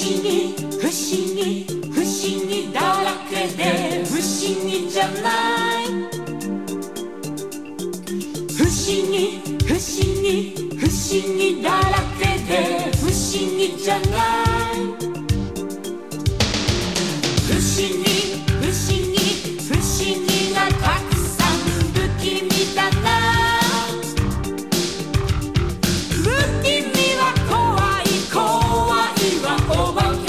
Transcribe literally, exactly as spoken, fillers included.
思議不思議不思議だらけで不思議じゃない不思議不思議不思議だらけで不思議じゃない